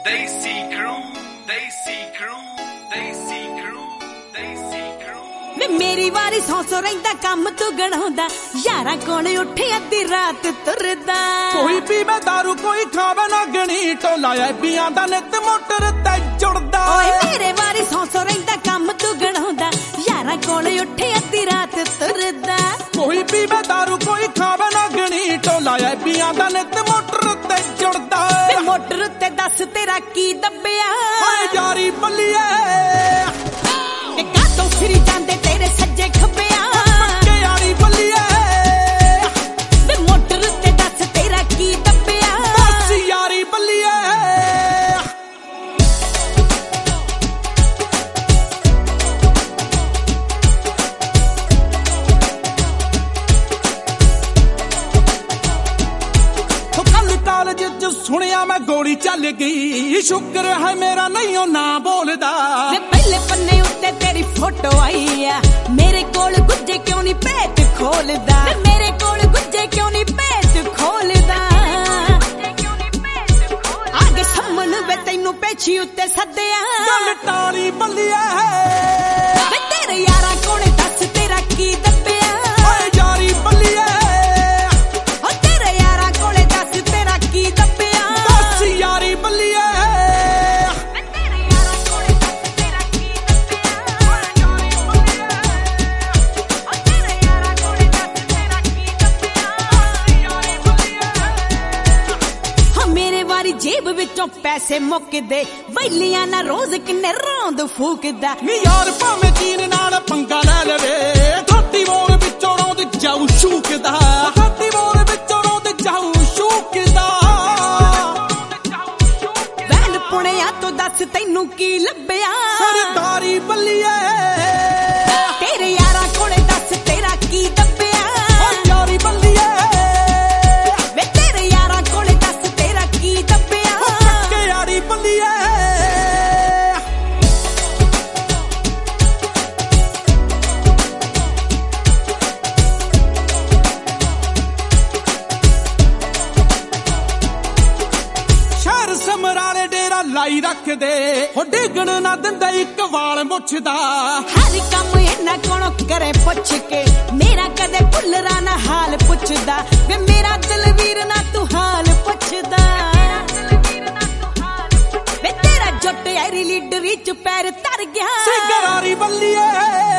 Desi crew, Desi crew, Desi crew, Desi crew। ਵੇ ਮੇਰੀ ਵਾਰੀ ਸੌ ਰਹਿੰਦਾ ਕੰਮ ਤੂੰ ਗਣਾਉਂਦਾ ਯਾਰਾਂ ਕੋਲ ਉੱਠੇ ਅੱਧੀ ਰਾਤ ਤੁਰਦਾ। ਕੋਈ ਪੀਵੇ ਦਾਰੂ ਕੋਈ ਖਾਵੇ ਨਾ ਗਣੀ ਟੋਲਾ ਐਬੀਆਂ ਦਾ ਨਿੱਤ ਮੋਟਰ ਤੇ ਜੁੜਦਾ। ਓਏ ਮੇਰੇ ਵਾਰੀ ਸੌ ਰਹਿੰਦਾ ਕੰਮ ਤੂੰ ਗਣਾਉਂਦਾ ਯਾਰਾਂ ਕੋਲ ਉੱਠੇ ਅੱਧੀ ਰਾਤ ਤੁਰਦਾ। ਕੋਈ ਪੀਵੇ ਦਾਰੂ ਕੋਈ ਖਾਵੇ ਨਾ ਗਣੀ ਟੋਲਾ ਐਬੀਆਂ ਦਾ ਨਿੱਤ ਮੋਟਰ ਤੇ ਜੁੜਦਾ। ਵੇ ਮੋਟਰ ਉੱਤੇ ਦੱਸ ਤੇਰਾ ਕੀ ਦੱਬਿਆ ਹਾਏ ਯਾਰੀ ਬੱਲੀਏ ਵੇ ਕਾਤੋਂ ਫਿਰੀ ਜਾਂਦੇ ਤੇਰੇ ਸੱਜੇ ਖੱਬਿਆ ਪੱਕੇ ਯਾਰੀ ਬੱਲੀਏ ਵੇ ਮੋਟਰ ਉੱਤੇ ਦੱਸ ਤੇਰਾ ਕੀ ਦੱਬਿਆ ਬਸ ਯਾਰੀ ਬੱਲੀਏ। ਕਾਲਜ ਚ ਸੁਣਿਆ ਮੈਂ ਗੋਲੀ ਚੱਲ ਗਈ ਸ਼ੁਕਰ ਹੈ ਮੇਰਾ ਨਹੀਂ ਉਹ ਨਾ ਬੋਲਦਾ। ਵੇ ਪਹਿਲੇ ਪੰਨੇ ਉੱਤੇ ਤੇਰੀ ਫੋਟੋ ਆਈ ਆ ਮੇਰੇ ਕੋਲ ਗੁੱਜੇ ਕਿਉਂ ਨਹੀਂ ਭੇਤ ਖੋਲਦਾ। ਵੇ ਮੇਰੇ ਕੋਲ ਗੁੱਜੇ ਕਿਉਂ ਨਹੀਂ ਭੇਤ ਖੋਲਦਾ। ਆਗੇ ਸਾਹਮਣ ਵੇ ਤੈਨੂੰ ਪੇਛੀ ਉੱਤੇ ਸੱਦਿਆ ਗੱਲ ਟਾਲੀ ਬੱਲੀਏ ਵੇ ਤੇਰੇ ਯਾਰਾਂ ਕੋਲੇ ਦੱਸ ਤੇਰਾ ਕੀ ਦੱਬਿਆ ਓਏ ਯਾਰੀ ਬੱਲੀਏ ਓ ਤੇਰੇ ਯਾਰਾਂ ਕੋਲੇ ਦੱਸ ਤੇਰਾ ਕੀ ਦੱਬਿਆ ਬਸ ਯਾਰੀ ਬੱਲੀਏ। ਵੇ ਤੇਰੇ ਯਾਰਾਂ ਕੋਲੇ ਦੱਸ ਤੇਰਾ ਕੀ ਦੱਬਿਆ ਓ ਤੇਰੇ ਯਾਰਾਂ ਕੋਲੇ ਦੱਸ ਤੇਰਾ ਕੀ ਦੱਬਿਆ। ਹਾਂ ਮੇਰੇ ਵਾਰੀ ਜੇਬ ਵਿੱਚੋਂ ਪੈਸੇ ਮੁੱਕਦੇ ਵੈਲੀਆਂ ਨਾ ਰੋਜ਼ ਕਿੰਨੇ ਰੌਂਦ ਫੂਕਦਾ। ਨੀ ਯਾਰ ਭਾਵੇਂ ਚੀਨ ਨਾਲ ਪੰਗਾ ਲੈ ਲਵੇ ਥੋਟੀ ਮੋਰ ਵਿੱਚੋਂ ਰੋਂਦ ਜਾਊ ਸ਼ੂਕਦਾ। ਥੋਟੀ ਮੋਰ ਵਿੱਚੋਂ ਰੋਂਦ ਜਾਊ ਸ਼ੂਕਦਾ। ਵੈਨ ਪੁਣਿਆ ਤੋਂ ਦੱਸ ਤੈਨੂੰ ਕੀ ਲੱਭਿਆ ਸਰਦਾਰੀ ਬੱਲੀਏ ਤੇਰੇ ਯਾਰਾਂ ਕੋਲੇ ਦੱਸ ਤੇਰਾ ਕੀ ਦੱਬਿਆ ਓ ਯਾਰੀ ਬੱਲੀਏ ਵੇ ਤੇਰੇ ਯਾਰਾਂ ਕੋਲੇ ਦੱਸ ਤੇਰਾ ਕੀ ਦੱਬਿਆ ਪੱਕੇ ਯਾਰੀ ਬੱਲੀਏ। ਸ਼ਹਿਰ ਸਮਰਾਲੇ ਡੇਰਾ ਲਾਈ ਰੱਖਦੇ ਉਹ ਡਿੱਗਣ ਨਾ ਦਿੰਦਾ ਇੱਕ ਵਾਲ ਮੁੱਛਦਾ। ਹਰ ਕੰਮ ਇਹਨਾਂ ਕੋਲੋਂ ਕਰੇ ਪੁੱਛ ਕੇ ਮੇਰਾ ਕਦੇ ਭੁੱਲਰਾ ਨਾ ਹਾਲ ਪੁੱਛਦਾ। ਵੇ ਮੇਰਾ ਦਲਵੀਰ ਨਾ ਤੂੰ ਹਾਲ ਪੁੱਛਦਾ। ਵੇ ਤੇਰਾ ਜੁੱਟ ਐਰੀ ਲੀਡਰੀ ਚ ਪੈਰ ਧਰ ਗਿਆ ਸਿਗਰਾਰੀ ਬੱਲੀਏ